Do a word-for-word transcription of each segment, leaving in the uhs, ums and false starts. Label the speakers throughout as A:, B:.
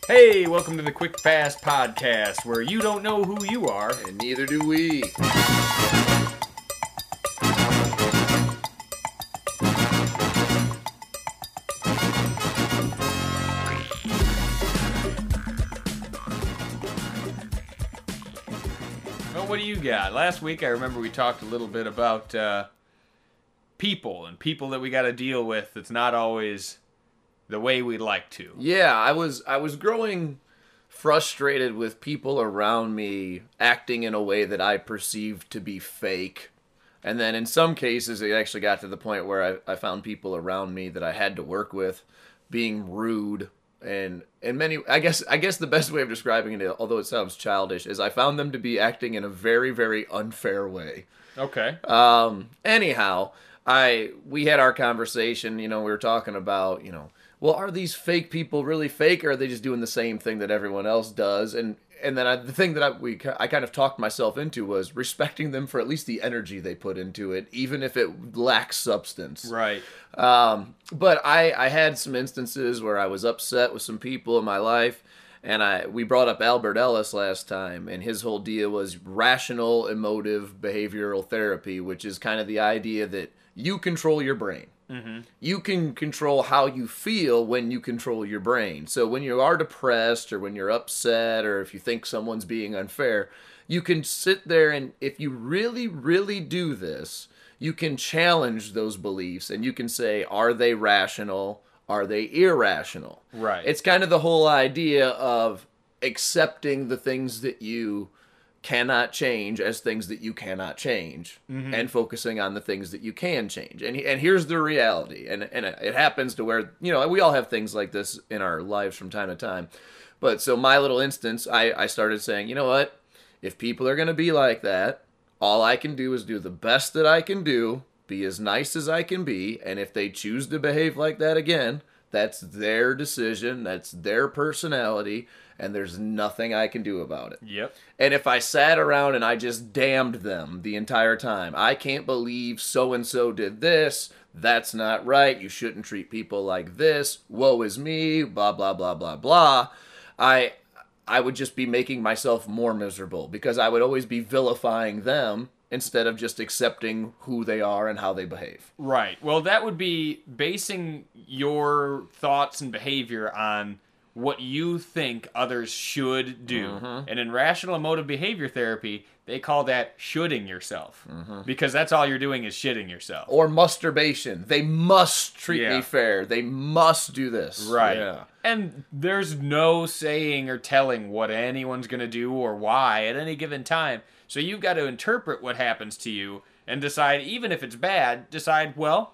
A: Hey, welcome to the Quick Fast Podcast, where you don't know who you are.
B: And neither do we.
A: Well, what do you got? Last week, I remember we talked a little bit about uh, people and people that we got to deal with that's not always the way we'd like to.
B: Yeah, I was I was growing frustrated with people around me acting in a way that I perceived to be fake. And then in some cases, it actually got to the point where I, I found people around me that I had to work with being rude. And and many, I guess I guess the best way of describing it, although it sounds childish, is I found them to be acting in a very, very unfair way.
A: Okay.
B: Um. Anyhow, I we had our conversation. You know, we were talking about, you know, well, are these fake people really fake, or are they just doing the same thing that everyone else does? And and then I, the thing that I we I kind of talked myself into was respecting them for at least the energy they put into it, even if it lacks substance.
A: Right.
B: Um. But I I had some instances where I was upset with some people in my life. And I we brought up Albert Ellis last time, and his whole deal was rational emotive behavioral therapy, which is kind of the idea that you control your brain. Mm-hmm. You can control how you feel when you control your brain. So when you are depressed or when you're upset or if you think someone's being unfair, you can sit there and if you really, really do this, you can challenge those beliefs and you can say, are they rational? Are they irrational?
A: Right.
B: It's kind of the whole idea of accepting the things that you cannot change as things that you cannot change, mm-hmm. and focusing on the things that you can change. And and here's the reality. And and it happens to where, you know, we all have things like this in our lives from time to time. But so my little instance, I, I started saying, you know what? If people are going to be like that, all I can do is do the best that I can do, be as nice as I can be, and if they choose to behave like that again, that's their decision, that's their personality, and there's nothing I can do about it.
A: Yep.
B: And if I sat around and I just damned them the entire time, I can't believe so-and-so did this, that's not right, you shouldn't treat people like this, woe is me, blah, blah, blah, blah, blah, I I would just be making myself more miserable because I would always be vilifying them instead of just accepting who they are and how they behave.
A: Right. Well, that would be basing your thoughts and behavior on what you think others should do. Mm-hmm. And in rational emotive behavior therapy, they call that shoulding yourself. Mm-hmm. Because that's all you're doing is shitting yourself.
B: Or masturbation. They must treat
A: yeah.
B: me fair. They must do this.
A: Right.
B: Yeah.
A: And there's no saying or telling what anyone's going to do or why at any given time. So you've got to interpret what happens to you and decide, even if it's bad, decide, well,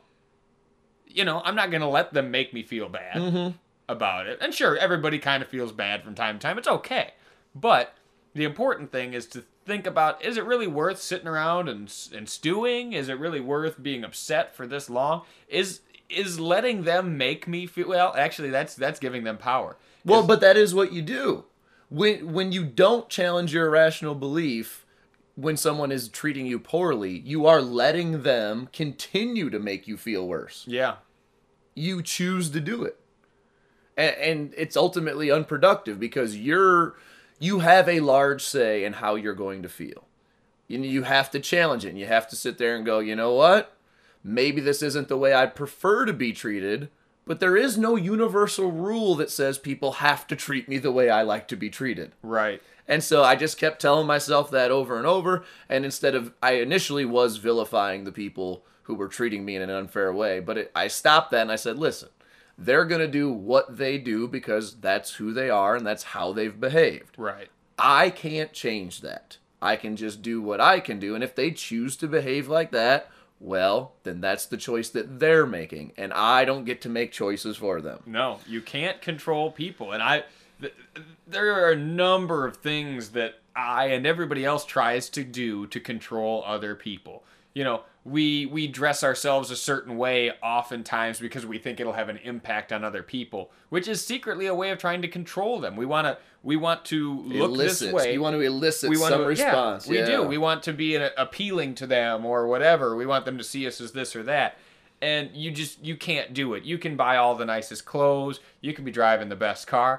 A: you know, I'm not going to let them make me feel bad. Mm-hmm. about it. And sure, everybody kind of feels bad from time to time. It's okay. But the important thing is to think about, is it really worth sitting around and and stewing? Is it really worth being upset for this long? Is is letting them make me feel, well, actually that's that's giving them power.
B: Well, but that is what you do. When when you don't challenge your irrational belief, when someone is treating you poorly, you are letting them continue to make you feel worse.
A: Yeah.
B: You choose to do it. And, and it's ultimately unproductive because you're you have a large say in how you're going to feel. You, you have to challenge it. And you have to sit there and go, you know what? Maybe this isn't the way I'd prefer to be treated, but there is no universal rule that says people have to treat me the way I like to be treated.
A: Right.
B: And so I just kept telling myself that over and over. And instead of, I initially was vilifying the people who were treating me in an unfair way, but it, I stopped that and I said, listen, they're going to do what they do because that's who they are and that's how they've behaved.
A: Right.
B: I can't change that. I can just do what I can do. And if they choose to behave like that, well, then that's the choice that they're making. And I don't get to make choices for them.
A: No, you can't control people. And I, th- there are a number of things that I and everybody else tries to do to control other people. You know, we we dress ourselves a certain way oftentimes because we think it'll have an impact on other people, which is secretly a way of trying to control them. We want to we want to look
B: elicit.
A: this way.
B: You want to elicit
A: we want
B: some
A: to,
B: response.
A: Yeah, we
B: yeah.
A: do. We want to be an, appealing to them or whatever. We want them to see us as this or that. And you just you can't do it. You can buy all the nicest clothes. You can be driving the best car.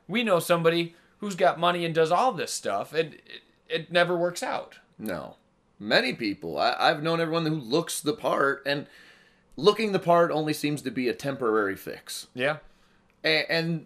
A: we know somebody who's got money and does all this stuff, and it, it never works out.
B: No. Many people. I, I've known everyone who looks the part, and looking the part only seems to be a temporary fix.
A: Yeah.
B: And, and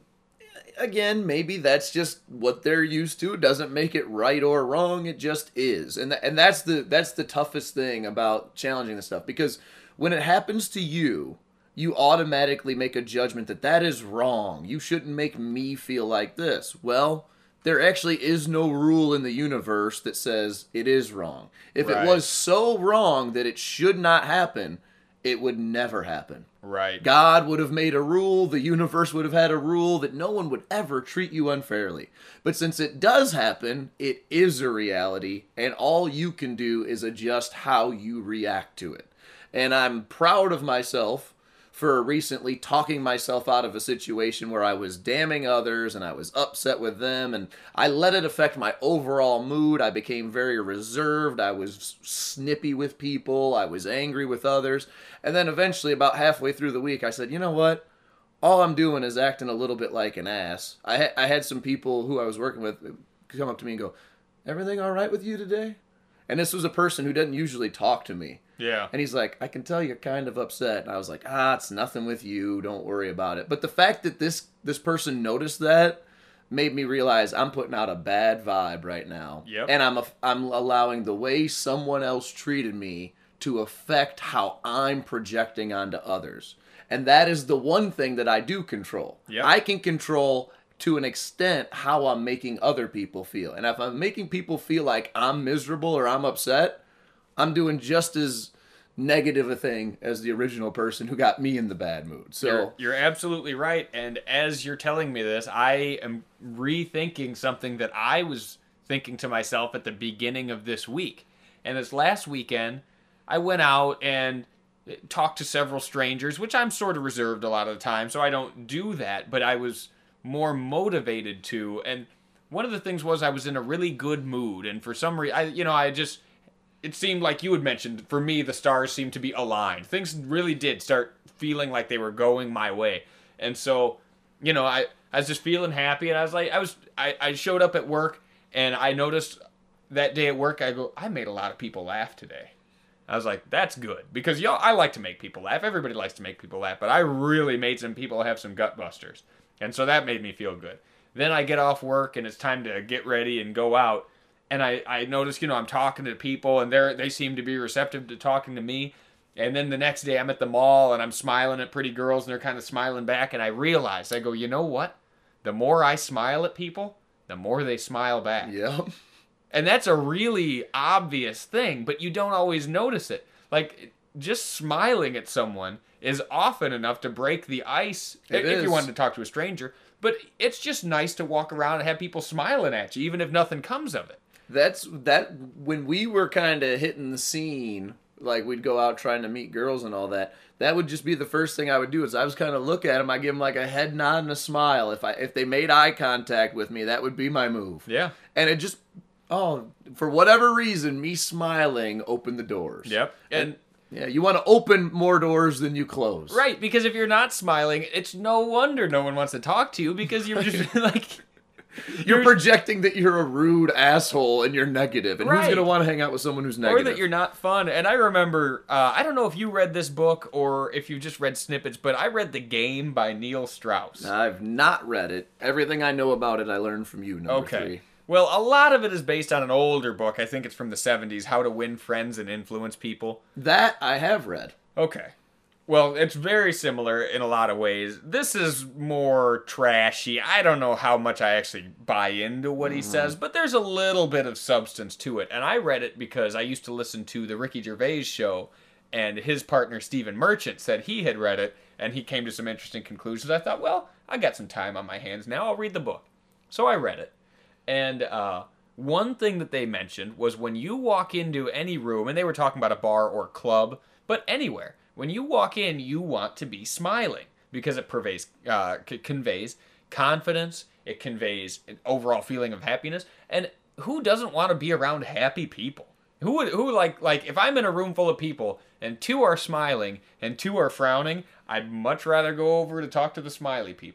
B: again, maybe that's just what they're used to. It doesn't make it right or wrong. It just is. And th- and that's the that's the toughest thing about challenging this stuff, because when it happens to you, you automatically make a judgment that that is wrong. You shouldn't make me feel like this. Well, there actually is no rule in the universe that says it is wrong. If
A: Right.
B: it was so wrong that it should not happen, it would never happen.
A: Right.
B: God would have made a rule, the universe would have had a rule that no one would ever treat you unfairly. But since it does happen, it is a reality, and all you can do is adjust how you react to it. And I'm proud of myself for recently talking myself out of a situation where I was damning others and I was upset with them, and I let it affect my overall mood. I became very reserved. I was snippy with people. I was angry with others. And then eventually, about halfway through the week, I said, you know what? All I'm doing is acting a little bit like an ass. I, ha- I had some people who I was working with come up to me and go, everything all right with you today? And this was a person who doesn't usually talk to me.
A: Yeah.
B: And he's like, I can tell you're kind of upset. And I was like, ah, it's nothing with you. Don't worry about it. But the fact that this this person noticed that made me realize I'm putting out a bad vibe right now.
A: Yep.
B: And I'm a, I'm allowing the way someone else treated me to affect how I'm projecting onto others. And that is the one thing that I do control.
A: Yep.
B: I can control to an extent how I'm making other people feel. And if I'm making people feel like I'm miserable or I'm upset, I'm doing just as negative a thing as the original person who got me in the bad mood. So
A: You're, you're absolutely right. And as you're telling me this, I am rethinking something that I was thinking to myself at the beginning of this week. And this last weekend, I went out and talked to several strangers, which I'm sort of reserved a lot of the time, so I don't do that. But I was more motivated to. And one of the things was I was in a really good mood. And for some reason, I, you know, I just... It seemed like you had mentioned, for me, the stars seemed to be aligned. Things really did start feeling like they were going my way. And so, you know, I, I was just feeling happy, and I was like, I was, I, I showed up at work, and I noticed that day at work, I go, I made a lot of people laugh today. I was like, that's good, because y'all, I like to make people laugh. Everybody likes to make people laugh, but I really made some people have some gut busters. And so that made me feel good. Then I get off work, and it's time to get ready and go out. And I, I noticed, you know, I'm talking to people, and they they seem to be receptive to talking to me. And then the next day I'm at the mall, and I'm smiling at pretty girls, and they're kind of smiling back. And I realized, I go, you know what? The more I smile at people, the more they smile back.
B: Yep.
A: And that's a really obvious thing, but you don't always notice it. Like, just smiling at someone is often enough to break the ice
B: It
A: if
B: is.
A: you wanted to talk to a stranger. But it's just nice to walk around and have people smiling at you, even if nothing comes of it.
B: That's that when we were kind of hitting the scene, like we'd go out trying to meet girls and all that. That would just be the first thing I would do. Is I was kind of look at them, I give them like a head nod and a smile. If I if they made eye contact with me, that would be my move.
A: Yeah.
B: And it just oh, for whatever reason, me smiling opened the doors.
A: Yep. And
B: yeah, you want to open more doors than you close.
A: right, because if you're not smiling, it's no wonder no one wants to talk to you, because you're just like
B: You're, you're projecting that you're a rude asshole and you're negative. And
A: right.
B: who's going to want to hang out with someone who's negative?
A: Or that you're not fun. And I remember, uh, I don't know if you read this book or if you just read snippets, but I read The Game by Neil Strauss.
B: I've not read it. Everything I know about it, I learned from you, number
A: okay.
B: three.
A: Well, a lot of it is based on an older book. I think it's from the seventies, How to Win Friends and Influence People.
B: That I have read.
A: Okay. Well, it's very similar in a lot of ways. This is more trashy. I don't know how much I actually buy into what he mm-hmm. says, but there's a little bit of substance to it. And I read it because I used to listen to the Ricky Gervais show, and his partner Stephen Merchant said he had read it, and he came to some interesting conclusions. I thought, well, I got some time on my hands now. I'll read the book. So I read it. And uh, one thing that they mentioned was when you walk into any room, and they were talking about a bar or club, but anywhere, when you walk in, you want to be smiling because it pervades, uh, c- conveys confidence. It conveys an overall feeling of happiness. And who doesn't want to be around happy people? Who would, who like, like if I'm in a room full of people and two are smiling and two are frowning, I'd much rather go over to talk to the smiley people.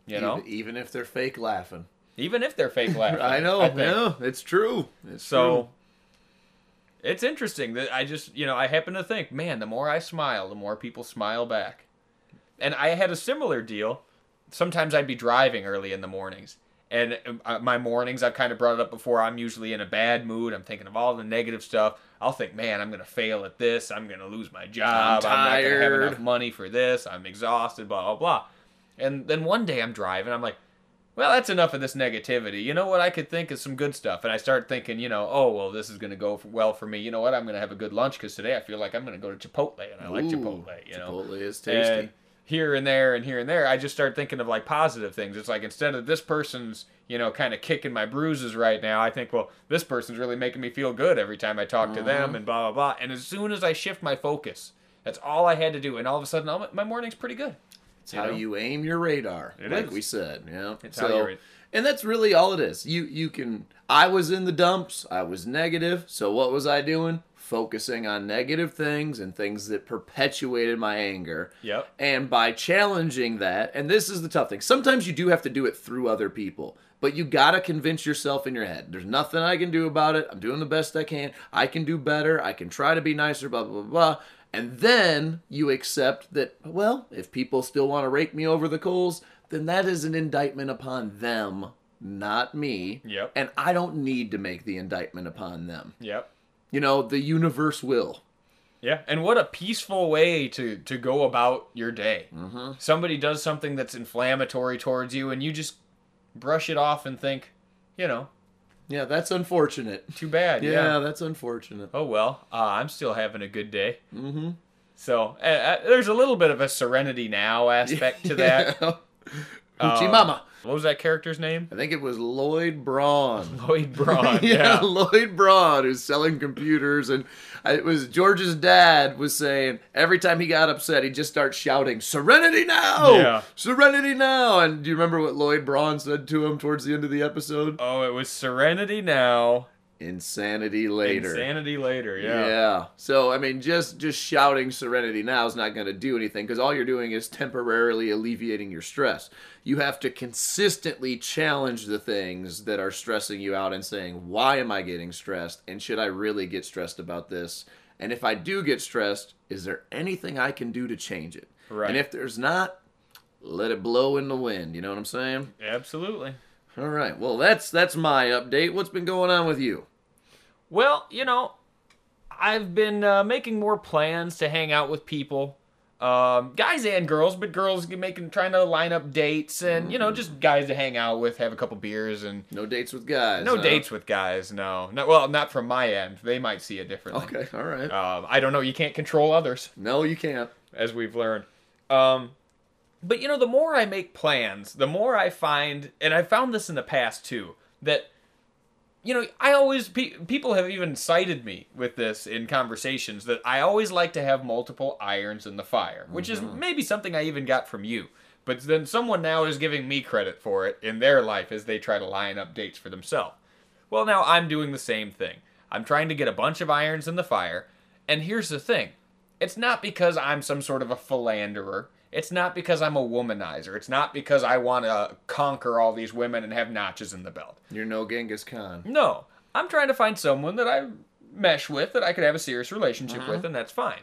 A: You know,
B: even, even if they're fake laughing.
A: even if they're fake laughing.
B: I know.
A: I think.
B: Yeah, it's true. It's
A: So
B: true.
A: it's interesting that I just, you know, I happen to think, man, the more I smile, the more people smile back. And I had a similar deal. Sometimes I'd be driving early in the mornings. And uh, my mornings, I've kind of brought it up before, I'm usually in a bad mood. I'm thinking of all the negative stuff. I'll think, man, I'm going to fail at this. I'm going to lose my job.
B: I'm
A: I'm not going to have
B: tired.
A: enough money for this. I'm exhausted, blah, blah, blah. And then one day I'm driving. I'm like, well, that's enough of this negativity. You know what I could think is some good stuff. And I start thinking, you know, oh, well, this is going to go for, well for me. You know what? I'm going to have a good lunch because today I feel like I'm going to go to Chipotle. And I like
B: Ooh,
A: Chipotle, you know.
B: Chipotle is tasty.
A: And here and there and here and there, I just start thinking of like positive things. It's like instead of this person's, you know, kind of kicking my bruises right now, I think, well, this person's really making me feel good every time I talk to them and blah, blah, blah. And as soon as I shift my focus, that's all I had to do. And all of a sudden, all my, my morning's pretty good.
B: It's how know? you aim your radar,
A: it
B: like
A: is.
B: we said. Yeah,
A: it's
B: so,
A: how you rate.
B: And that's really all it is. You you can. I was in the dumps. I was negative. So what was I doing? Focusing on negative things and things that perpetuated my anger.
A: Yep.
B: And by challenging that, and this is the tough thing. Sometimes you do have to do it through other people. But you gotta convince yourself in your head. There's nothing I can do about it. I'm doing the best I can. I can do better. I can try to be nicer. Blah blah blah blah. And then you accept that, well, if people still want to rake me over the coals, then that is an indictment upon them, not me.
A: Yep.
B: And I don't need to make the indictment upon them.
A: Yep.
B: You know, the universe will.
A: Yeah, and what a peaceful way to, to go about your day.
B: Mm-hmm.
A: Somebody does something that's inflammatory towards you, and you just brush it off and think, you know,
B: Yeah, that's unfortunate.
A: too bad.
B: Yeah,
A: Yeah.
B: that's unfortunate.
A: Oh, well, uh, I'm still having a good day.
B: Mm-hmm.
A: So uh, uh, there's a little bit of a serenity now aspect to that.
B: Hoochie
A: Um,
B: Mama.
A: What was that character's name?
B: I think it was Lloyd Braun.
A: Lloyd Braun.
B: yeah,
A: yeah.
B: Lloyd Braun, who's selling computers, and it was George's dad was saying every time he got upset, he'd just start shouting, "Serenity now!
A: Yeah.
B: Serenity now!" And do you remember what Lloyd Braun said to him towards the end of the episode?
A: Oh, it was serenity now,
B: Insanity later.
A: insanity later. Yeah.
B: Yeah. So I mean, just just shouting "Serenity now" is not going to do anything because all you're doing is temporarily alleviating your stress. You have to consistently challenge the things that are stressing you out and saying, "Why am I getting stressed? And should I really get stressed about this? And if I do get stressed, is there anything I can do to change it?
A: Right.
B: And if there's not, let it blow in the wind." You know what I'm saying?
A: Absolutely.
B: All right. Well, that's that's my update. What's been going on with you?
A: Well, you know, I've been uh, making more plans to hang out with people, um, guys and girls, but girls making trying to line up dates and you know just guys to hang out with, have a couple beers and
B: No dates with guys.
A: no
B: huh?
A: dates with guys. No, no, well, not from my end. They might see it differently.
B: Okay. All right.
A: Um, I don't know. You can't control others,
B: No, you can't.
A: as we've learned. Um, but you know, the more I make plans, the more I find, and I found this in the past too, that. You know, I always, pe- people have even cited me with this in conversations that I always like to have multiple irons in the fire, which is maybe something I even got from you. But then someone now is giving me credit for it in their life as they try to line up dates for themselves. Well, now I'm doing the same thing. I'm trying to get a bunch of irons in the fire. And here's the thing. It's not because I'm some sort of a philanderer. It's not because I'm a womanizer. It's not because I want to conquer all these women and have notches in the belt.
B: You're no Genghis Khan.
A: No, I'm trying to find someone that I mesh with, that I could have a serious relationship
B: Uh-huh.
A: with, and that's fine.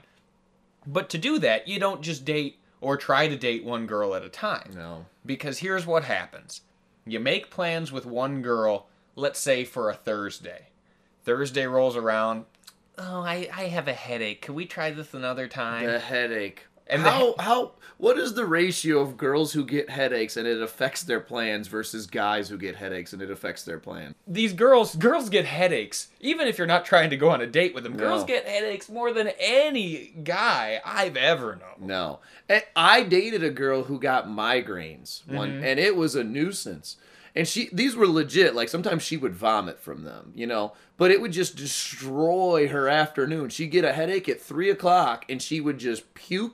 A: But to do that, you don't just date or try to date one girl at a time.
B: No.
A: Because here's what happens. You make plans with one girl, let's say for a Thursday. Thursday rolls around. Oh, I, I have a headache. Can we try this another time?
B: The headache.
A: And
B: And
A: the
B: how how what is the ratio of girls who get headaches and it affects their plans versus guys who get headaches and it affects their plan?
A: These girls, girls get headaches. Even if you're not trying to go on a date with them,
B: No.
A: girls get headaches more than any guy I've ever known.
B: No. And I dated a girl who got migraines one
A: Mm-hmm.
B: and it was a nuisance. And she these were legit. Like sometimes she would vomit from them, you know. But it would just destroy her afternoon. She'd get a headache at three o'clock and she would just puke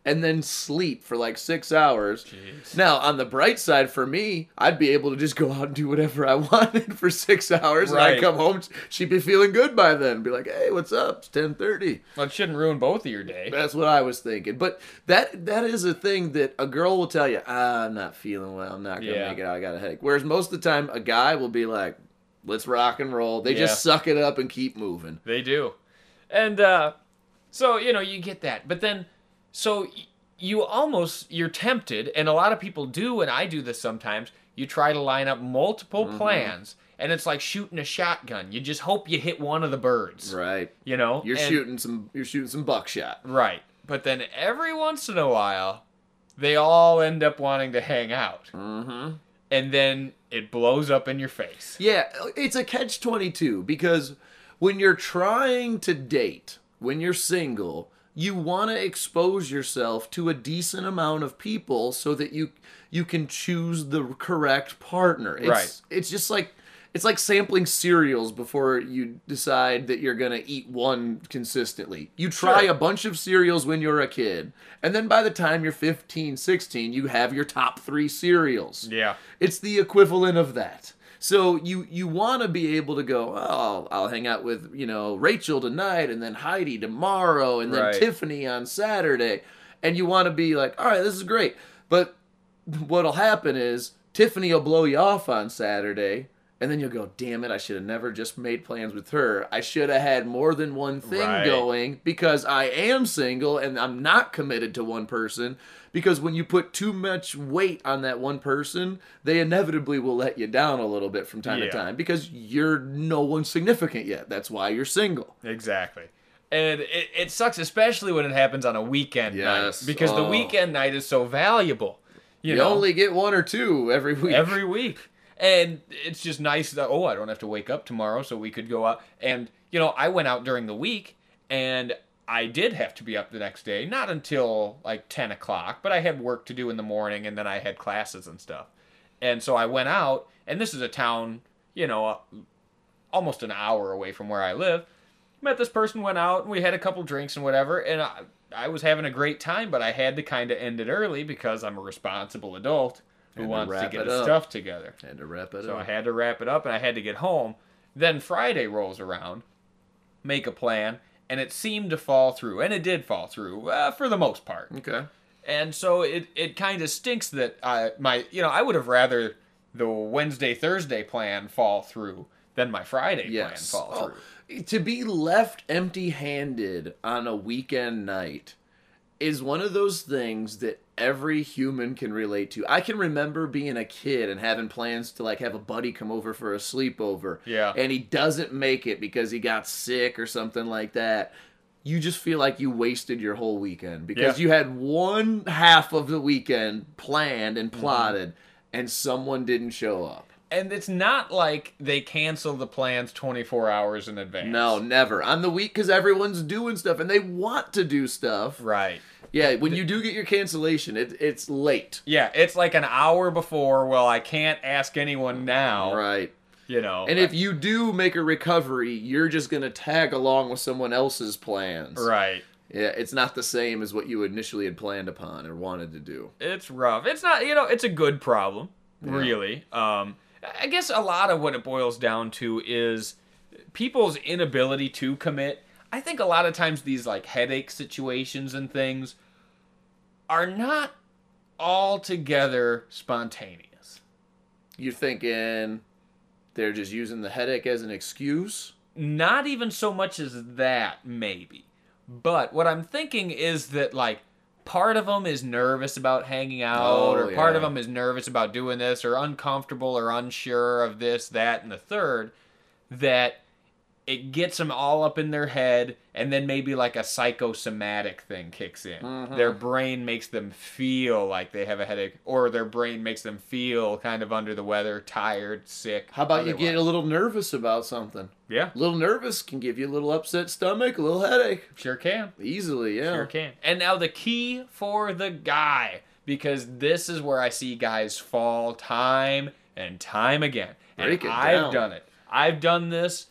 B: and then sleep for like six hours.
A: Jeez.
B: Now, on the bright side for me, I'd be able to just go out and do whatever I wanted for six hours,
A: Right.
B: and I'd come home, she'd be feeling good by then. Be like, hey, what's up? It's ten thirty.
A: Well, it shouldn't ruin both of your day.
B: That's what I was thinking. But that that is a thing that a girl will tell you, ah, I'm not feeling well. I'm not going to
A: Yeah.
B: make it out. I got a headache. Whereas most of the time, a guy will be like, let's rock and roll. They
A: Yeah.
B: just suck it up and keep moving.
A: They do. And uh, so, you know, you get that. But then, so y- you almost, you're tempted, and a lot of people do, and I do this sometimes, you try to line up multiple
B: Mm-hmm.
A: plans, and it's like shooting a shotgun. You just hope you hit one of the birds.
B: Right.
A: You know?
B: You're
A: And-
B: shooting some you're shooting some buckshot.
A: Right. But then every once in a while, they all end up wanting to hang out.
B: Mm-hmm.
A: And then it blows up in your face.
B: Yeah, it's a catch twenty-two because when you're trying to date, when you're single, you want to expose yourself to a decent amount of people so that you you can choose the correct partner. It's,
A: Right.
B: It's just like it's like sampling cereals before you decide that you're going to eat one consistently. You try
A: Sure.
B: a bunch of cereals when you're a kid, and then by the time you're fifteen, sixteen, you have your top three cereals.
A: Yeah.
B: It's the equivalent of that. So you you want to be able to go, oh, I'll, I'll hang out with, you know, Rachel tonight, and then Heidi tomorrow, and then
A: Right.
B: Tiffany on Saturday. And you want to be like, all right, this is great. But what'll happen is Tiffany will blow you off on Saturday, and then you'll go, damn it, I should have never just made plans with her. I should have had more than one thing
A: Right.
B: going because I am single and I'm not committed to one person. Because when you put too much weight on that one person, they inevitably will let you down a little bit from time
A: Yeah.
B: to time because you're no one significant yet. That's why you're single.
A: Exactly. And it, it sucks, especially when it happens on a weekend
B: Yes.
A: night. Because the
B: Oh.
A: weekend night is so valuable. You,
B: You,
A: know,
B: only get one or two every week.
A: every week. And it's just nice that, oh, I don't have to wake up tomorrow, so we could go out. And, you know, I went out during the week, and I did have to be up the next day. Not until like ten o'clock, but I had work to do in the morning, and then I had classes and stuff. And so I went out, and this is a town, you know, almost an hour away from where I live. Met this person, went out, and we had a couple drinks and whatever, and I, I was having a great time, but I had to kind of end it early because I'm a responsible adult who
B: Had to
A: wants to
B: wrap
A: get
B: it
A: his
B: up.
A: stuff together.
B: Had to wrap it
A: So I
B: up.
A: had to wrap it up, and I had to get home. Then Friday rolls around, make a plan, and it seemed to fall through, and it did fall through uh, for the most part.
B: Okay.
A: And so it, it kind of stinks that I my you know I would have rather the Wednesday Thursday plan fall through than my Friday
B: Yes.
A: plan fall
B: Oh,
A: through.
B: to be left empty-handed on a weekend night is one of those things that every human can relate to. I can remember being a kid and having plans to like have a buddy come over for a sleepover.
A: Yeah.
B: And he doesn't make it because he got sick or something like that. You just feel like you wasted your whole weekend because
A: Yeah.
B: you had one half of the weekend planned and
A: Mm-hmm.
B: plotted and someone didn't show up.
A: And it's not like they cancel the plans twenty-four hours in advance.
B: No, never. On the week because everyone's doing stuff and they want to do stuff.
A: Right.
B: Yeah, when you do get your cancellation, it, it's late.
A: Yeah, it's like an hour before. Well, I can't ask anyone now.
B: Right.
A: You know.
B: And if you do make a recovery, you're just going to tag along with someone else's plans.
A: Right.
B: Yeah, it's not the same as what you initially had planned upon or wanted to do.
A: It's rough. It's not, you know, it's a good problem, really. Um, I guess a lot of what it boils down to is people's inability to commit. I think a lot of times these like headache situations and things are not altogether spontaneous.
B: You're thinking they're just using the headache as an excuse?
A: Not even so much as that, maybe. But what I'm thinking is that, like, part of them is nervous about hanging out,
B: Oh,
A: or part
B: yeah.
A: of them is nervous about doing this, or uncomfortable or unsure of this, that, and the third, that it gets them all up in their head, and then maybe like a psychosomatic thing kicks in.
B: Mhm.
A: Their brain makes them feel like they have a headache, or their brain makes them feel kind of under the weather, tired, sick.
B: How about you get a
A: otherwise.
B: little nervous about something?
A: Yeah,
B: A little nervous can give you a little upset stomach, a little headache.
A: sure can.
B: Easily, yeah.
A: Sure can. And now the key for the guy, because this is where I see guys fall time and time again. And
B: Break it
A: I've
B: down.
A: done it. I've done this,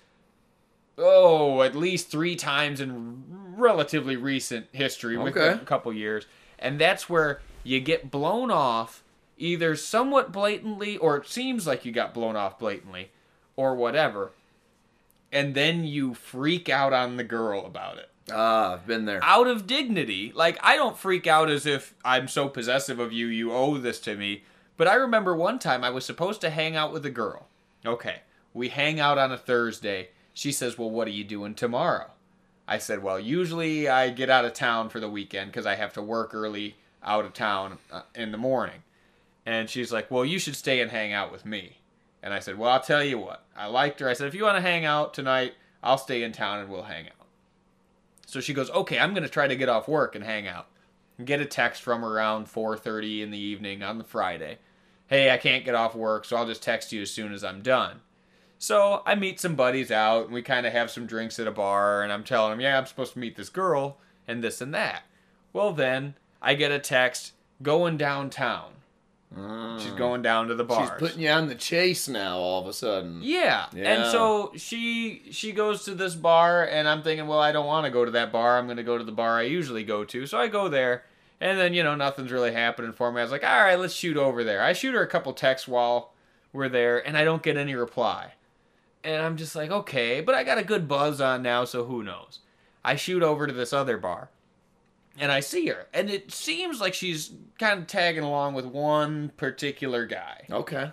A: oh, at least three times in relatively recent history, with
B: Okay.
A: a couple years. And that's where you get blown off either somewhat blatantly, or it seems like you got blown off blatantly, or whatever. And then you freak out on the girl about it.
B: Ah, I've been there.
A: Out of dignity. Like, I don't freak out as if I'm so possessive of you, you owe this to me. But I remember one time I was supposed to hang out with a girl. Okay, we hang out on a Thursday. She says, well, what are you doing tomorrow? I said, well, usually I get out of town for the weekend because I have to work early out of town uh, in the morning. And she's like, well, you should stay and hang out with me. And I said, well, I'll tell you what. I liked her. I said, if you want to hang out tonight, I'll stay in town and we'll hang out. So she goes, okay, I'm going to try to get off work and hang out. And get a text from her around four thirty in the evening on the Friday. Hey, I can't get off work, so I'll just text you as soon as I'm done. So I meet some buddies out, and we kind of have some drinks at a bar, and I'm telling them, yeah, I'm supposed to meet this girl, and this and that. Well, then, I get a text going downtown. Mm. She's going down to the bars.
B: She's putting you on the chase now, all of a sudden.
A: Yeah. yeah. And so she she goes to this bar, and I'm thinking, well, I don't want to go to that bar. I'm going to go to the bar I usually go to. So I go there, and then, you know, nothing's really happening for me. I was like, all right, let's shoot over there. I shoot her a couple texts while we're there, and I don't get any reply. And I'm just like, okay, but I got a good buzz on now, so who knows? I shoot over to this other bar. And I see her, and it seems like she's kind of tagging along with one particular guy.
B: Okay.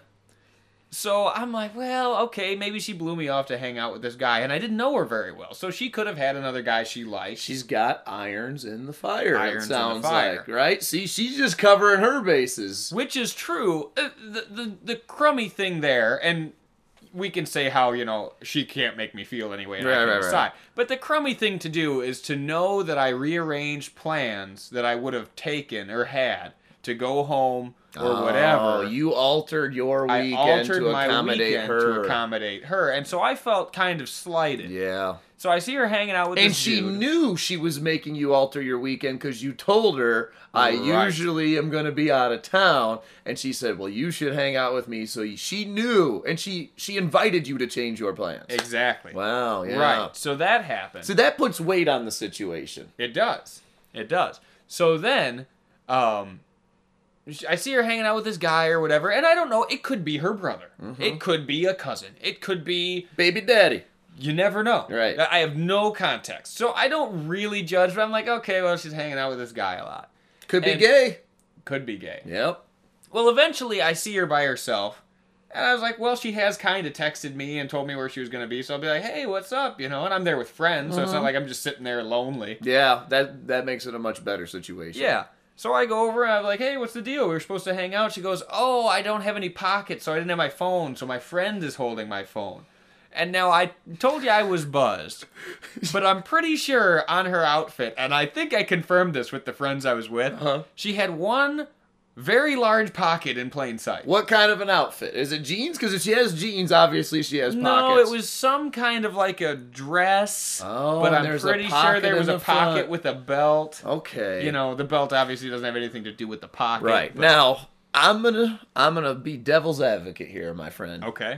A: So I'm like, well, okay, maybe she blew me off to hang out with this guy, and I didn't know her very well. So she could have had another guy she liked.
B: She's got irons in the fire,
A: irons
B: it sounds
A: in the fire.
B: like, right? See, she's just covering her bases.
A: Which is true. Uh, the, the, the crummy thing there, and we can say how, you know, she can't make me feel anyway, and
B: right,
A: I can
B: right,
A: decide. Right. But the crummy thing to do is to know that I rearranged plans that I would have taken or had to go home or
B: oh,
A: whatever.
B: You altered your weekend
A: I altered
B: to
A: my
B: accommodate
A: weekend
B: her.
A: to accommodate her. And so I felt kind of slighted.
B: Yeah.
A: So I see her hanging out with
B: and
A: this
B: she
A: dude.
B: knew she was making you alter your weekend because you told her, I
A: Right.
B: usually am going to be out of town. And she said, well, you should hang out with me. So she knew, and she, she invited you to change your plans.
A: Exactly.
B: Wow, yeah.
A: Right. So that happened.
B: So that puts weight on the situation.
A: It does. It does. So then, um, I see her hanging out with this guy or whatever, and I don't know. It could be her brother. Mm-hmm. It could be a cousin. It could be
B: baby daddy.
A: You never know.
B: Right.
A: I have no context. So I don't really judge, but I'm like, okay, well, she's hanging out with this guy a lot.
B: Could be
A: And
B: gay.
A: Could be gay.
B: Yep.
A: Well, eventually I see her by herself, and I was like, well, she has kind of texted me and told me where she was going to be, so I'll be like, hey, what's up, you know, and I'm there with friends, so
B: Mm-hmm.
A: it's not like I'm just sitting there lonely.
B: Yeah, that that makes it a much better situation.
A: Yeah. So I go over and I'm like, hey, what's the deal? We were supposed to hang out. She goes, oh, I don't have any pockets, so I didn't have my phone, so my friend is holding my phone. And now I told you I was buzzed, but I'm pretty sure on her outfit, and I think I confirmed this with the friends I was with,
B: Uh-huh.
A: she had one very large pocket in plain sight.
B: What kind of an outfit? Is it jeans? Because if she has jeans, obviously she has
A: No,
B: pockets.
A: it was some kind of like a dress,
B: Oh,
A: but
B: and
A: I'm
B: there's a
A: pretty sure
B: pocket
A: there
B: in
A: was a
B: the
A: pocket
B: front.
A: with a belt.
B: Okay.
A: You know, the belt obviously doesn't have anything to do with the pocket.
B: Right.
A: but-
B: Now, I'm gonna I'm gonna be devil's advocate here, my friend.
A: Okay.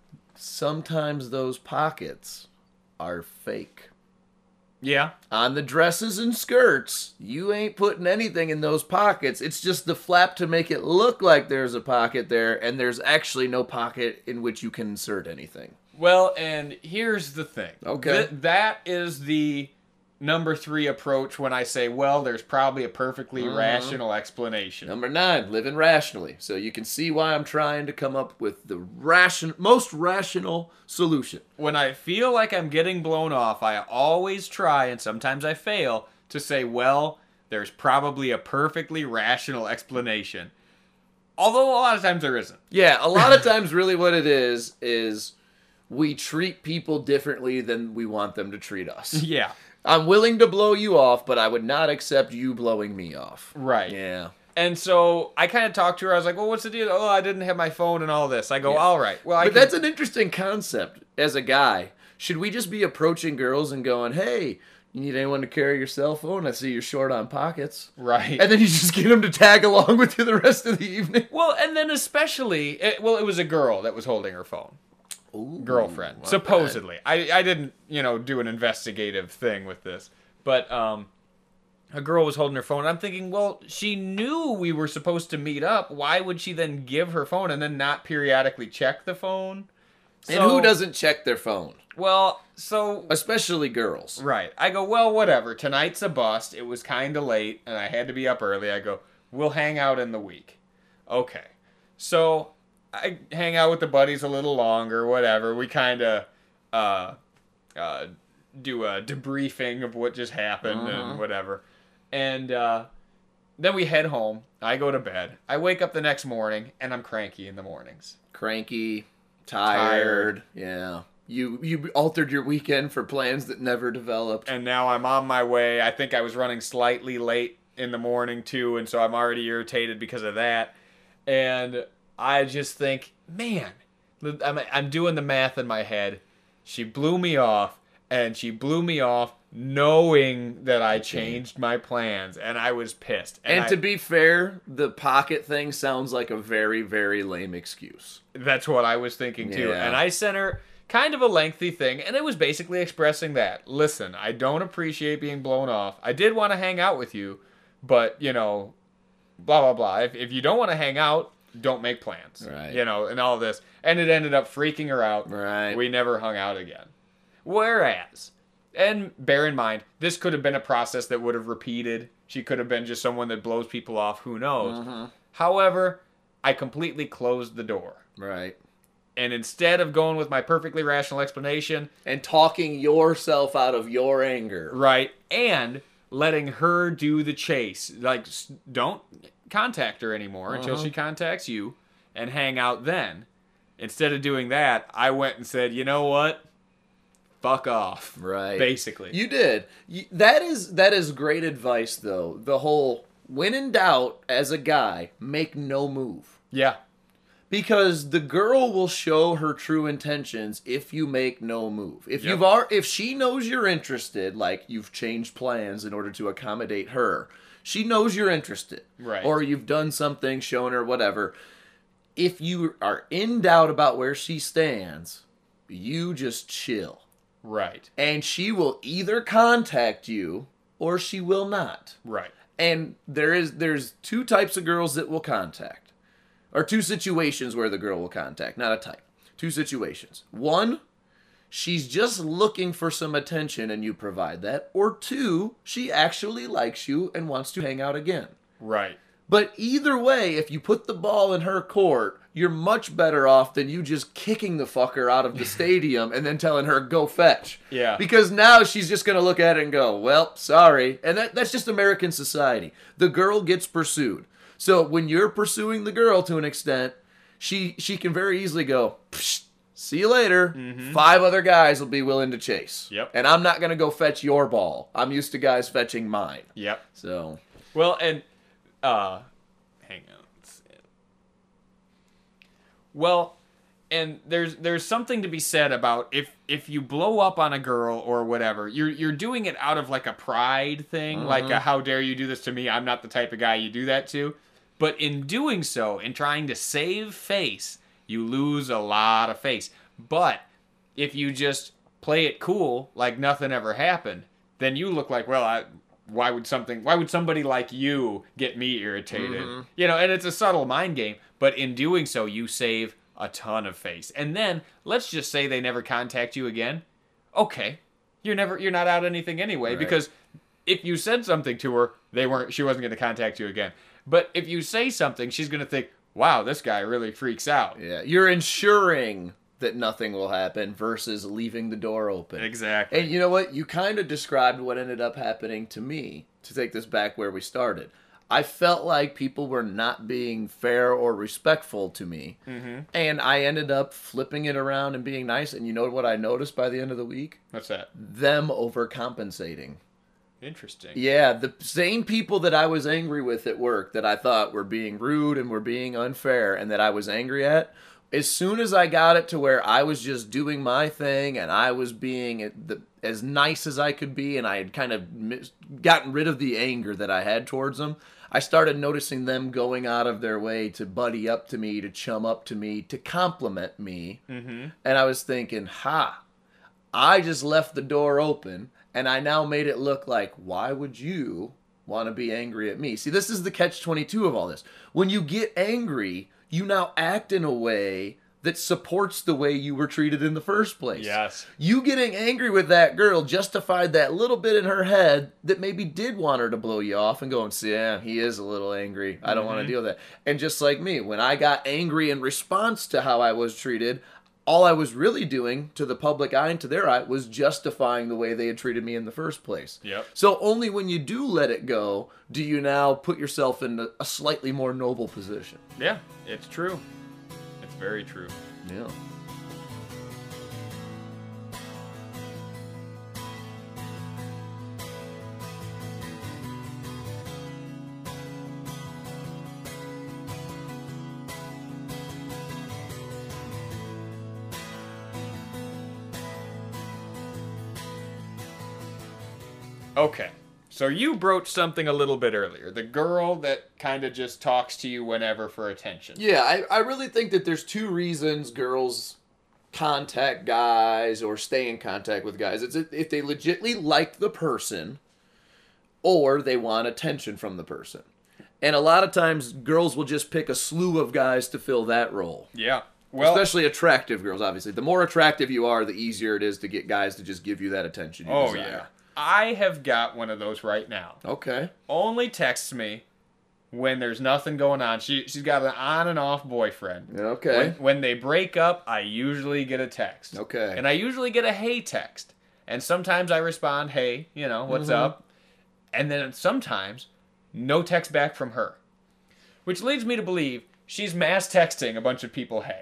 B: Sometimes those pockets are fake.
A: Yeah.
B: On the dresses and skirts, you ain't putting anything in those pockets. It's just the flap to make it look like there's a pocket there, and there's actually no pocket in which you can insert anything.
A: Well, and here's the thing.
B: Okay.
A: Th- that is the number three approach when I say, well, there's probably a perfectly
B: Uh-huh.
A: rational explanation.
B: Number nine, living rationally. So you can see why I'm trying to come up with the ration, most rational solution.
A: When I feel like I'm getting blown off, I always try, and sometimes I fail, to say, well, there's probably a perfectly rational explanation. Although a lot of times there isn't.
B: Yeah, a lot of times really what it is, is we treat people differently than we want them to treat us.
A: Yeah.
B: I'm willing to blow you off, but I would not accept you blowing me off.
A: Right.
B: Yeah.
A: And so I kind of talked to her. I was like, well, what's the deal? Oh, I didn't have my phone and all this. I go,
B: Yeah.
A: all right. Well, I
B: But
A: can...
B: that's an interesting concept as a guy. Should we just be approaching girls and going, hey, you need anyone to carry your cell phone? I see you're short on pockets.
A: Right.
B: And then you just get them to tag along with you the rest of the evening.
A: Well, and then especially, it, well, it was a girl that was holding her phone.
B: Ooh,
A: Girlfriend,
B: not
A: supposedly. I, I didn't, you know, do an investigative thing with this. But, um, a girl was holding her phone. I'm thinking, well, she knew we were supposed to meet up. Why would she then give her phone and then not periodically check the phone?
B: And
A: So-
B: who doesn't check their phone?
A: Well, so
B: Especially girls.
A: right. I go, well, whatever. Tonight's a bust. It was kind of late, and I had to be up early. I go, we'll hang out in the week. Okay. So I hang out with the buddies a little longer, whatever. We kind of uh, uh, do a debriefing of what just happened
B: Uh-huh.
A: and whatever. And uh, then we head home. I go to bed. I wake up the next morning, and I'm cranky in the mornings.
B: Cranky, tired. Yeah. You you altered your weekend for plans that never developed.
A: And now I'm on my way. I think I was running slightly late in the morning too, and so I'm already irritated because of that. And I just think, man, I'm, I'm doing the math in my head. She blew me off, and she blew me off knowing that I changed my plans, and I was pissed.
B: And,
A: I-
B: to be fair, the pocket thing sounds like a very, very lame excuse.
A: That's what I was thinking too.
B: Yeah.
A: And I sent her kind of a lengthy thing, and it was basically expressing that. Listen, I don't appreciate being blown off. I did want to hang out with you, but, you know, blah, blah, blah. If, if you don't want to hang out, don't make plans.
B: Right.
A: You know, and all of this. And it ended up freaking her out.
B: Right.
A: We never hung out again. Whereas, and bear in mind, this could have been a process that would have repeated. She could have been just someone that blows people off. Who knows?
B: Mm-hmm.
A: However, I completely closed the door.
B: Right.
A: And instead of going with my perfectly rational explanation,
B: And talking yourself out of your anger.
A: right, and letting her do the chase. Like, s- don't contact her anymore until
B: Uh-huh.
A: she contacts you and hang out then. Instead of doing that, I went and said, you know what? Fuck off.
B: Right.
A: Basically.
B: You did. You, that is that is great advice, though. The whole, when in doubt, as a guy, make no move.
A: yeah.
B: Because the girl will show her true intentions if you make no move. If
A: Yep.
B: you've are, if she knows you're interested, like you've changed plans in order to accommodate her, she knows you're interested.
A: Right.
B: Or you've done something, shown her, whatever. If you are in doubt about where she stands, you just chill.
A: Right.
B: And she will either contact you or she will not.
A: Right.
B: And there is there's two types of girls that will contact. Or two situations where the girl will contact, not a type. Two situations. One, she's just looking for some attention and you provide that. Or two, she actually likes you and wants to hang out again.
A: Right.
B: But either way, if you put the ball in her court, you're much better off than you just kicking the fucker out of the stadium and then telling her, go fetch.
A: Yeah.
B: Because now she's just going to look at it and go, well, sorry. And that, that's just American society. The girl gets pursued. So when you're pursuing the girl to an extent, she she can very easily go, Psh, see you later. Five other guys will be willing to chase.
A: Yep.
B: And I'm not going to go fetch your ball. I'm used to guys fetching mine.
A: Yep.
B: So,
A: Well, and uh, hang on. Let's see. Well, and there's there's something to be said about if if you blow up on a girl or whatever, you're you're doing it out of like a pride thing, like a, how dare you do this to me? I'm not the type of guy you do that to. But in doing so, in trying to save face, you lose a lot of face. But if you just play it cool, like nothing ever happened, then you look like, well, I, why would something, why would somebody like you get me irritated? You know, and it's a subtle mind game. But in doing so, you save a ton of face. And then let's just say they never contact you again. Okay, you're never, you're not out anything anyway,
B: Right.
A: because if you said something to her, they weren't, she wasn't going to contact you again. But if you say something, she's going to think, wow, this guy really freaks out.
B: yeah, you're ensuring that nothing will happen versus leaving the door open.
A: Exactly.
B: And you know what? You kind of described what ended up happening to me, to take this back where we started. I felt like people were not being fair or respectful to me.
A: Mm-hmm.
B: And I ended up flipping it around and being nice. And you know what I noticed by the end of the week?
A: What's that?
B: Them overcompensating.
A: Interesting.
B: Yeah, the same people that I was angry with at work that I thought were being rude and were being unfair and that I was angry at, as soon as I got it to where I was just doing my thing and I was being the, as nice as I could be and I had kind of mis- gotten rid of the anger that I had towards them, I started noticing them going out of their way to buddy up to me, to chum up to me, to compliment me.
A: Mm-hmm.
B: And I was thinking, ha, I just left the door open and I now made it look like, why would you want to be angry at me. See, this is the catch twenty-two of all this. When you get angry, you now act in a way that supports the way you were treated in the first place.
A: Yes.
B: You getting angry with that girl justified that little bit in her head that maybe did want her to blow you off and going, see, yeah, he is a little angry. I don't mm-hmm. want to deal with that. And just like me, when I got angry in response to how I was treated, all I was really doing to the public eye and to their eye was justifying the way they had treated me in the first place.
A: Yep.
B: So only when you do let it go do you now put yourself in a slightly more noble position.
A: Yeah, it's true. It's very true.
B: Yeah.
A: Okay, so you broached something a little bit earlier. The girl that kind of just talks to you whenever for attention.
B: Yeah, I, I really think that there's two reasons girls contact guys or stay in contact with guys. It's if they legitimately like the person or they want attention from the person. And a lot of times girls will just pick a slew of guys to fill that role.
A: Yeah. Well,
B: especially attractive girls, obviously. The more attractive you are, the easier it is to get guys to just give you that attention you
A: oh,
B: desire.
A: yeah. I have got one of those right now.
B: Okay.
A: Only texts me when there's nothing going on. She, she's got an on and off boyfriend.
B: Okay.
A: When, when they break up, I usually get a text.
B: Okay.
A: And I usually get a hey text. And sometimes I respond, hey, you know, what's mm-hmm. up? And then sometimes, no text back from her. Which leads me to believe she's mass texting a bunch of people hey.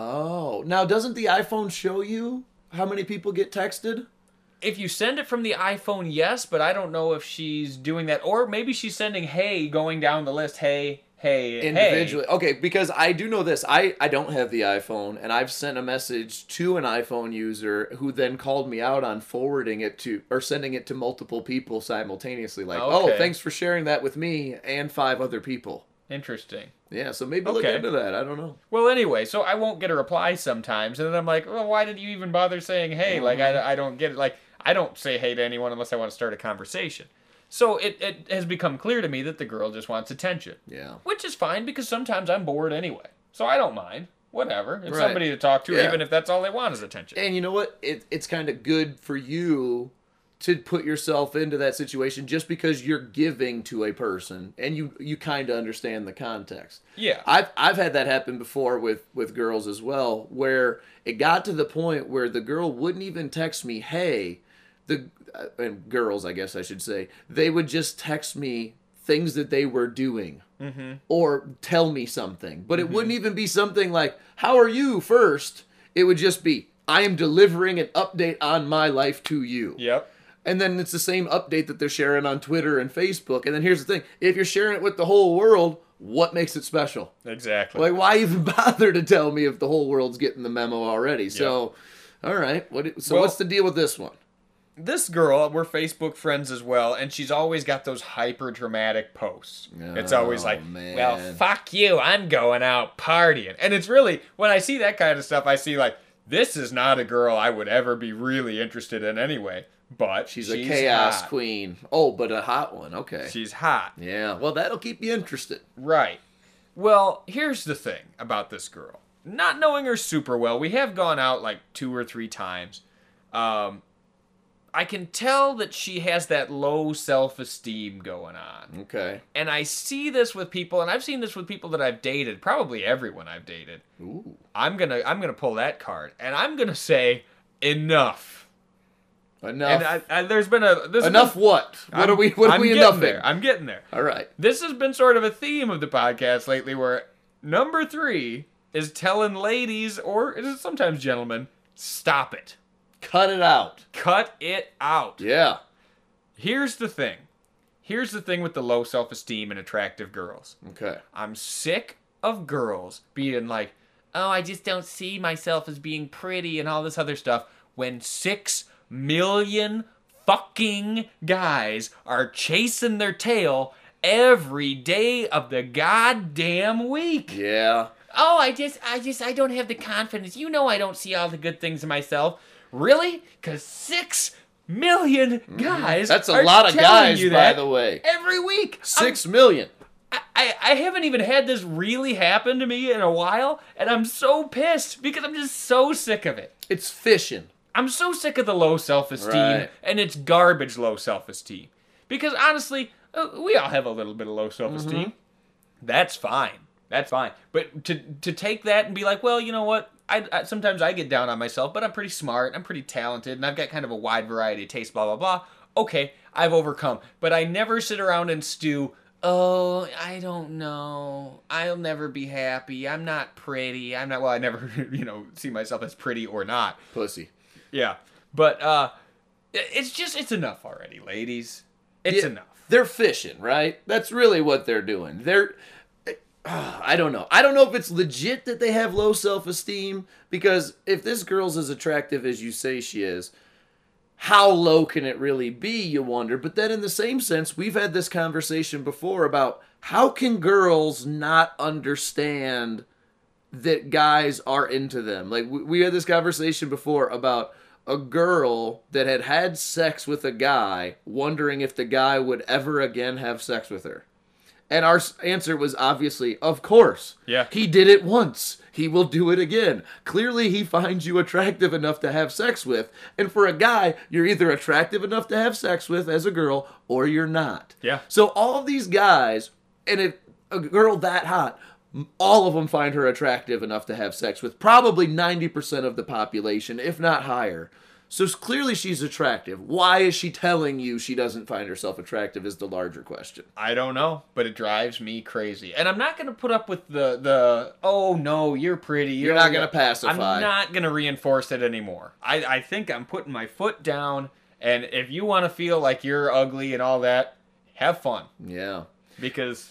B: Oh. Now, doesn't the iPhone show you how many people get texted?
A: If you send it from the iPhone, yes, but I don't know if she's doing that. Or maybe she's sending hey, going down the list, hey, hey,
B: individually.
A: Hey.
B: Okay, because I do know this. I, I don't have the iPhone, and I've sent a message to an iPhone user who then called me out on forwarding it to, or sending it to multiple people simultaneously. Like,
A: okay.
B: oh, thanks for sharing that with me and five other people.
A: Interesting.
B: Yeah, so maybe
A: okay.
B: look into that. I don't know.
A: Well, anyway, so I won't get a reply sometimes, and then I'm like, well, why did you even bother saying hey? Mm-hmm. Like, I, I don't get it. Like, I don't say hey to anyone unless I want to start a conversation. So it, it has become clear to me that the girl just wants attention.
B: Yeah.
A: Which is fine, because sometimes I'm bored anyway. So I don't mind. Whatever. It's
B: right.
A: somebody to talk to,
B: yeah.
A: even if that's all they want is attention.
B: And you know what? It, it's kind of good for you to put yourself into that situation just because you're giving to a person and you, you kind of understand the context.
A: Yeah.
B: I've I've had that happen before with, with girls as well, where it got to the point where the girl wouldn't even text me, hey, the uh, and girls, I guess I should say, they would just text me things that they were doing
A: mm-hmm.
B: or tell me something. But
A: mm-hmm.
B: it wouldn't even be something like, how are you first? It would just be, I am delivering an update on my life to you.
A: Yep.
B: And then it's the same update that they're sharing on Twitter and Facebook. And then here's the thing. If you're sharing it with the whole world, what makes it special?
A: Exactly.
B: Like, why even bother to tell me if the whole world's getting the memo already? Yep. So, all right. What? So
A: well,
B: what's the deal with this one?
A: This girl, we're Facebook friends as well, and she's always got those hyper dramatic posts. Oh, it's always like,
B: man.
A: well, fuck you, I'm going out partying. And it's really, when I see that kind of stuff, I see like, this is not a girl I would ever be really interested in anyway. But
B: she's,
A: she's
B: a chaos
A: hot.
B: queen. Oh, but a hot one. Okay.
A: She's hot.
B: Yeah. Well, that'll keep you interested.
A: Right. Well, here's the thing about this girl. Not knowing her super well, we have gone out like two or three times. Um, I can tell that she has that low self-esteem going on.
B: Okay.
A: And I see this with people, and I've seen this with people that I've dated, probably everyone I've dated.
B: Ooh.
A: I'm gonna I'm gonna pull that card, and I'm gonna say enough.
B: Enough.
A: And I, I, there's been a this
B: enough.
A: Been,
B: what? What
A: I'm,
B: are we? What are
A: I'm
B: we
A: getting
B: enough
A: there. I'm getting there.
B: All right.
A: This has been sort of a theme of the podcast lately, where number three is telling ladies, or it is sometimes gentlemen, stop it.
B: Cut it out.
A: Cut it out.
B: Yeah.
A: Here's the thing. Here's the thing with the low self-esteem and attractive girls.
B: Okay.
A: I'm sick of girls being like, oh, I just don't see myself as being pretty and all this other stuff, when six million fucking guys are chasing their tail every day of the goddamn week.
B: Yeah.
A: Oh, I just, I just, I don't have the confidence. You know I don't see all the good things in myself. Really? Because six million guys.
B: That's a
A: are
B: lot of
A: telling
B: guys,
A: you
B: by
A: that
B: the way.
A: every week.
B: Six million.
A: I, I, I haven't even had this really happen to me in a while, and I'm so pissed because I'm just so sick of it.
B: It's fishing.
A: I'm so sick of the low self-esteem,
B: Right.
A: and it's garbage low self-esteem. Because honestly, uh, we all have a little bit of low self-esteem.
B: Mm-hmm.
A: That's fine. That's fine. But to to take that and be like, well, you know what? I, I sometimes I get down on myself, but I'm pretty smart. I'm pretty talented, and I've got kind of a wide variety of taste. Blah blah blah. Okay, I've overcome. But I never sit around and stew. Oh, I don't know. I'll never be happy. I'm not pretty. I'm not. Well, I never, you know, see myself as pretty or not.
B: Pussy.
A: Yeah, but uh, it's just it's enough already, ladies. It's
B: Yeah,
A: enough.
B: They're fishing, right? That's really what they're doing. They're uh, I don't know. I don't know if it's legit that they have low self-esteem, because if this girl's as attractive as you say she is, how low can it really be, you wonder? But then in the same sense, we've had this conversation before about how can girls not understand that guys are into them? Like, we we had this conversation before about a girl that had had sex with a guy wondering if the guy would ever again have sex with her. And our s- answer was obviously, of course.
A: Yeah.
B: He did it once. He will do it again. Clearly, he finds you attractive enough to have sex with. And for a guy, you're either attractive enough to have sex with as a girl, or you're not.
A: Yeah.
B: So all of these guys, and if a girl that hot, m- all of them find her attractive enough to have sex with. Probably ninety percent of the population, if not higher. So s- clearly she's attractive. Why is she telling you she doesn't find herself attractive is the larger question.
A: I don't know, but it drives me crazy. And I'm not going to put up with the, the oh, no, you're pretty.
B: You're not gonna pacify.
A: I'm not going to reinforce it anymore. I, I think I'm putting my foot down, and if you want to feel like you're ugly and all that, have fun.
B: Yeah.
A: Because,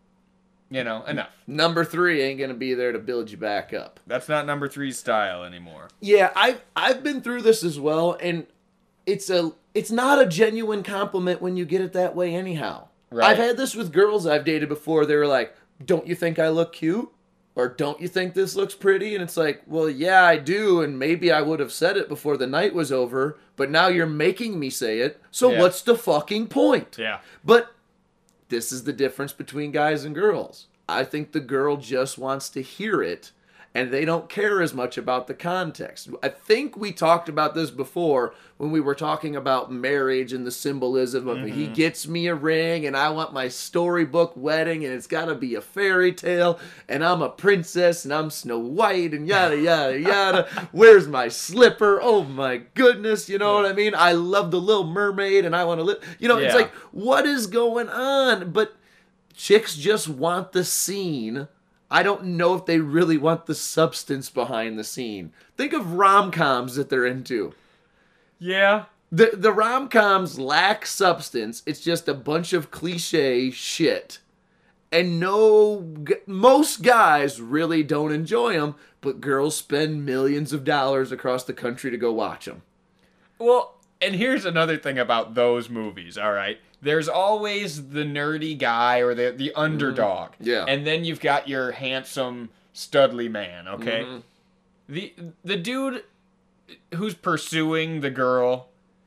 A: you know, enough.
B: Number three ain't gonna be there to build you back up.
A: That's not number three's style anymore.
B: Yeah, I've I've been through this as well, and it's a it's not a genuine compliment when you get it that way anyhow.
A: Right.
B: I've had this with girls I've dated before. They were like, "Don't you think I look cute?" Or "Don't you think this looks pretty?" And it's like, "Well, yeah, I do, and maybe I would have said it before the night was over, but now you're making me say it. So
A: Yeah.
B: what's the fucking point?"
A: Yeah.
B: But this is the difference between guys and girls. I think the girl just wants to hear it, and they don't care as much about the context. I think we talked about this before when we were talking about marriage and the symbolism of he gets me a ring, and I want my storybook wedding, and it's got to be a fairy tale, and I'm a princess, and I'm Snow White, and yada, yada, yada. Where's my slipper? Oh, my goodness. You know what I mean? I love the Little Mermaid, and I want to live. You know, it's
A: Yeah.
B: like, what is going on? But chicks just want the scene. I don't know if they really want the substance behind the scene. Think of rom-coms that they're into.
A: Yeah.
B: The the rom-coms lack substance. It's just a bunch of cliche shit. And no, g- most guys really don't enjoy them, but girls spend millions of dollars across the country to go watch them.
A: Well, and here's another thing about those movies, all right? There's always the nerdy guy or the the underdog.
B: Yeah.
A: And then you've got your handsome, studly man, okay?
B: Mhm.
A: The the dude who's pursuing the girl,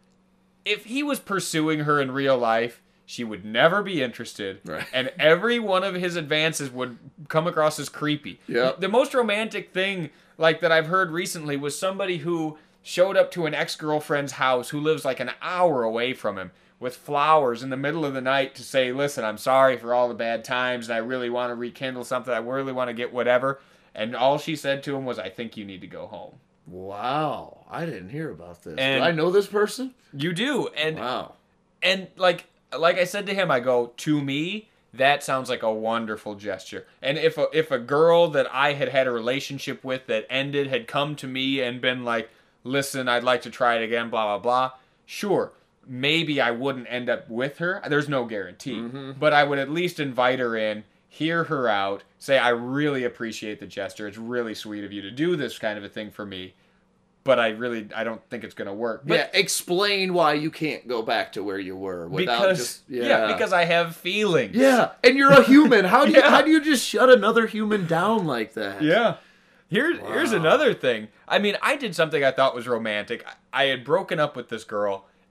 A: if he was pursuing her in real life, she would never be interested.
B: Right.
A: And every one of his advances would come across as creepy.
B: Yep.
A: The most romantic thing like that I've heard recently was somebody who showed up to an ex-girlfriend's house who lives like an hour away from him with flowers in the middle of the night to say, listen, I'm sorry for all the bad times and I really want to rekindle something. I really want to get whatever. And all she said to him was, I think you need to go home.
B: Wow. I didn't hear about this.
A: And-
B: Do I know this person?
A: You do. And
B: Wow.
A: and like like I said to him, I go, to me, that sounds like a wonderful gesture. And if a, if a girl that I had had a relationship with that ended had come to me and been like, listen, I'd like to try it again, blah, blah, blah, sure, maybe I wouldn't end up with her. There's no guarantee. But I would at least invite her in, hear her out, say, I really appreciate the gesture. It's really sweet of you to do this kind of a thing for me. But I really, I don't think it's going to work. But
B: Yeah, explain why you can't go back to where you were without
A: because,
B: just
A: yeah. because I have feelings.
B: Yeah, and you're a human. How do you
A: Yeah.
B: how do you just shut another human down like that?
A: Yeah. Here's here's
B: Wow.
A: another thing. I mean, I did something I thought was romantic. I I had broken up with this girl,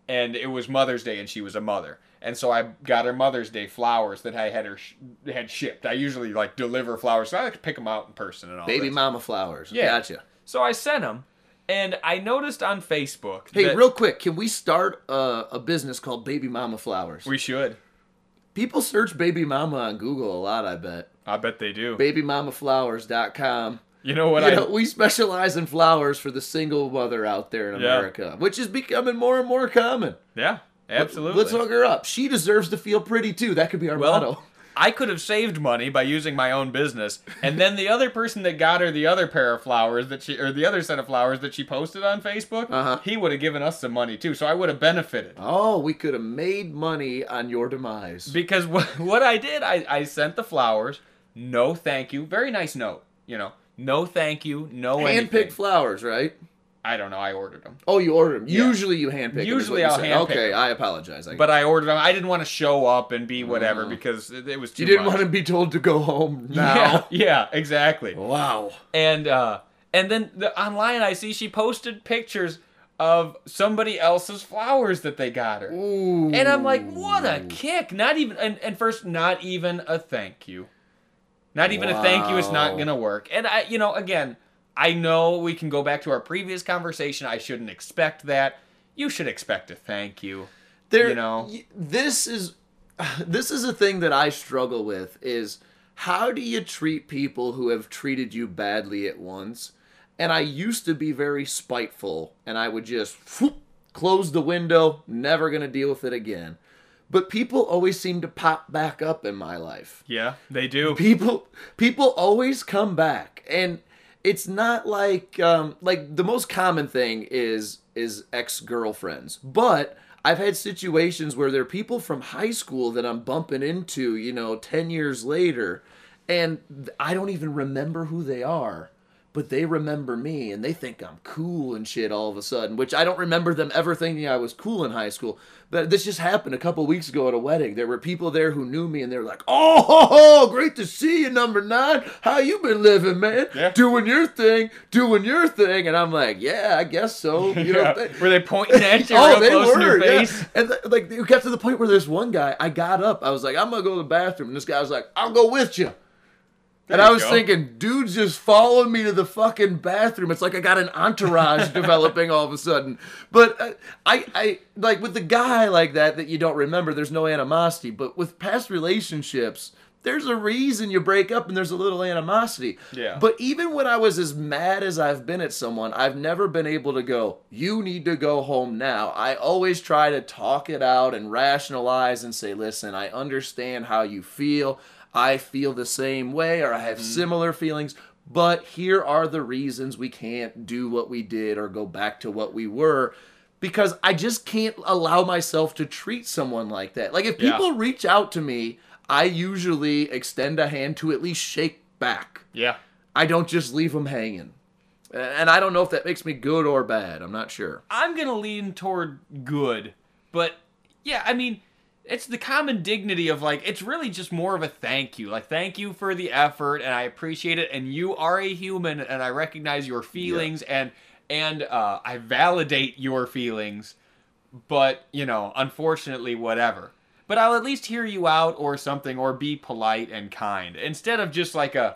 A: and it was Mother's Day, and she was a mother. And so I got her Mother's Day flowers that I had her sh- had shipped. I usually like deliver flowers, so I like to pick them out in person and all.
B: Baby
A: this.
B: mama flowers.
A: Yeah.
B: Gotcha.
A: So I sent them, and I noticed on Facebook.
B: Hey,
A: that
B: real quick, can we start a, a business called Baby Mama Flowers?
A: we should.
B: People search Baby Mama on Google a lot, I bet.
A: I bet they do.
B: baby mama flowers dot com.
A: You know what
B: You
A: I?
B: know, we specialize in flowers for the single mother out there in
A: Yeah.
B: America, which is becoming more and more common.
A: Yeah, absolutely.
B: Let's hook her up. She deserves to feel pretty too. That could be our
A: Well,
B: motto.
A: I could have saved money by using my own business, and then the other person that got her the other pair of flowers that she, or the other set of flowers that she posted on Facebook,
B: Uh-huh.
A: he would have given us some money too, so I would have benefited.
B: Oh, we could have made money on your demise.
A: Because what, what I did, I, I sent the flowers, no thank you, very nice note, you know, no thank you, no anything.
B: Handpicked flowers, right?
A: I don't know, I ordered them.
B: Oh, you ordered them.
A: Yeah.
B: Usually you handpick
A: Usually
B: them.
A: I'll
B: Usually
A: handpick
B: Okay,
A: them.
B: I apologize. I
A: But I ordered them, I didn't want to show up and be whatever,
B: Oh.
A: because it, it was too
B: you didn't
A: much.
B: want to be told to go home now.
A: Yeah, yeah, exactly.
B: Wow.
A: And uh, and then the, online I see she posted pictures of somebody else's flowers that they got her.
B: Ooh.
A: And I'm like, what a kick. Not even, and, and first, not even a thank you. Not even a thank you, it's not
B: Wow.
A: going to work. And I, you know, again, I know we can go back to our previous conversation. I shouldn't expect that. You should expect a thank you.
B: There,
A: you know?
B: y- this is this is a thing that I struggle with is how do you treat people who have treated you badly at once? And I used to be very spiteful, and I would just whoop, close the window, never gonna deal with it again. But people always seem to pop back up in my life.
A: Yeah, they do.
B: People people always come back, and it's not like um, like the most common thing is is ex-girlfriends, but I've had situations where there are people from high school that I'm bumping into, you know, ten years later, and I don't even remember who they are, but they remember me, and they think I'm cool and shit all of a sudden, which I don't remember them ever thinking I was cool in high school. But this just happened a couple weeks ago at a wedding. There were people there who knew me, and they were like, oh, ho, ho, great to see you, number nine. How you been living, man?
A: Yeah.
B: Doing your thing, doing your thing. And I'm like, yeah, I guess so. You know,
A: Yeah.
B: they-
A: Were they pointing at you
B: oh,
A: real
B: they
A: close in your
B: were, yeah.
A: face?
B: And th- like, it got to the point where there's one guy, I got up, I was like, I'm going to go to the bathroom. And this guy was like, I'll go with you.
A: There
B: And I
A: you
B: was
A: go.
B: thinking, dude's just following me to the fucking bathroom. It's like I got an entourage developing all of a sudden. But uh, I, I, like with the guy like that that you don't remember, there's no animosity. But with past relationships, there's a reason you break up and there's a little animosity.
A: Yeah.
B: But even when I was as mad as I've been at someone, I've never been able to go, you need to go home now. I always try to talk it out and rationalize and say, listen, I understand how you feel. I feel the same way, or I have similar feelings, but here are the reasons we can't do what we did or go back to what we were, because I just can't allow myself to treat someone like that. Like, if
A: Yeah.
B: people reach out to me, I usually extend a hand to at least shake back.
A: Yeah.
B: I don't just leave them hanging. And I don't know if that makes me good or bad. I'm not sure.
A: I'm going to lean toward good. But, yeah, I mean, it's the common dignity of, like, it's really just more of a thank you. Like, thank you for the effort, and I appreciate it, and you are a human, and I recognize your feelings, and and uh, I validate your feelings, but, you know, unfortunately, whatever. But I'll at least hear you out or something, or be polite and kind, instead of just like a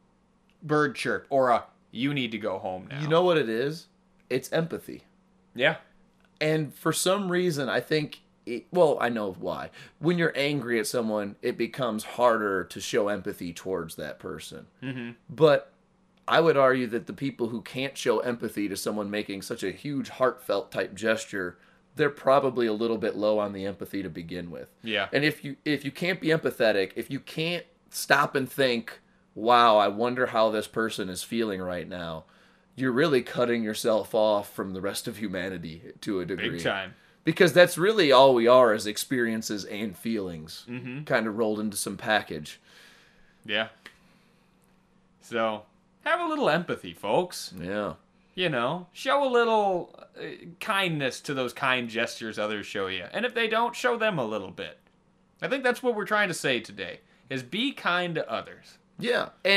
A: bird chirp, or a, you need to go home now.
B: You know what it is? It's empathy.
A: Yeah.
B: And for some reason, I think, it, well, I know why. When you're angry at someone, it becomes harder to show empathy towards that person.
A: Mm-hmm.
B: But I would argue that the people who can't show empathy to someone making such a huge heartfelt type gesture, they're probably a little bit low on the empathy to begin with.
A: Yeah.
B: And if you if you can't be empathetic, if you can't stop and think, wow, I wonder how this person is feeling right now, you're really cutting yourself off from the rest of humanity to a degree.
A: Big time.
B: Because that's really all we are, as experiences and feelings,
A: Mm-hmm.
B: kind of rolled into some package.
A: Yeah. So, have a little empathy, folks.
B: Yeah.
A: You know, show a little uh, kindness to those kind gestures others show you. And if they don't, show them a little bit. I think that's what we're trying to say today, is be kind to others.
B: Yeah. And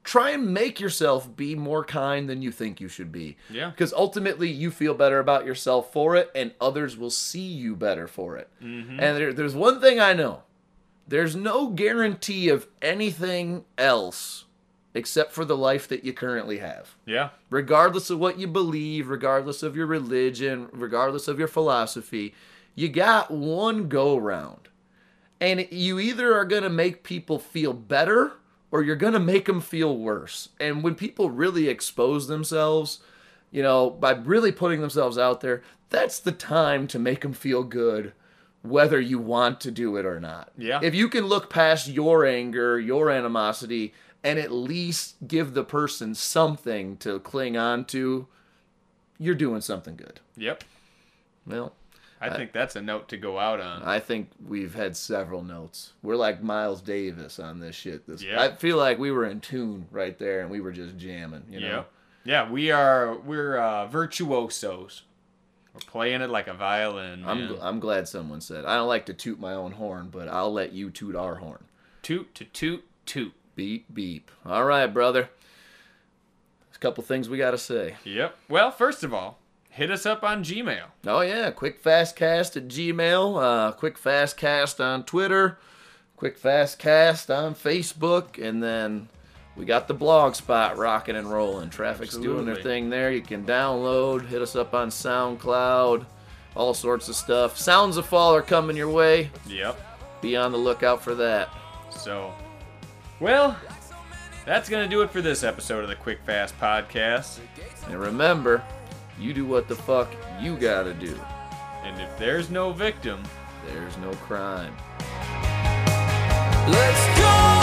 B: try and make yourself be more kind than you think you should be.
A: Yeah.
B: Because ultimately you feel better about yourself for it, and others will see you better for it.
A: Mm-hmm.
B: And there, there's one thing I know. There's no guarantee of anything else except for the life that you currently have.
A: Yeah.
B: Regardless of what you believe, regardless of your religion, regardless of your philosophy, you got one go-round. And you either are going to make people feel better or you're going to make them feel worse. And when people really expose themselves, you know, by really putting themselves out there, that's the time to make them feel good, whether you want to do it or not.
A: Yeah.
B: If you can look past your anger, your animosity, and at least give the person something to cling on to, you're doing something good.
A: Yep.
B: Well,
A: I, I think that's a note to go out on.
B: I think we've had several notes. We're like Miles Davis on this shit. This,
A: yeah.
B: I feel like we were in tune right there, and we were just jamming. You know?
A: Yeah. Yeah, we are. We're uh, virtuosos. We're playing it like a violin.
B: I'm
A: man.
B: gl- I'm glad someone said. I don't like to toot my own horn, but I'll let you toot our horn.
A: Toot to toot toot.
B: Beep beep. All right, brother. There's a couple things we got to say.
A: Yep. Well, first of all, hit us up on Gmail.
B: Oh yeah, Quick Fast Cast at Gmail. Uh, Quick Fast Cast on Twitter. Quick Fast Cast on Facebook, and then we got the blog spot rocking and rolling. Traffic's
A: Absolutely.
B: doing their thing there. You can download, hit us up on SoundCloud, all sorts of stuff. Sounds of Fall are coming your way.
A: Yep.
B: Be on the lookout for that.
A: So, well, that's going to do it for this episode of the Quick Fast Podcast.
B: And remember, you do what the fuck you gotta do.
A: And if there's no victim,
B: There's no crime.
C: Let's go!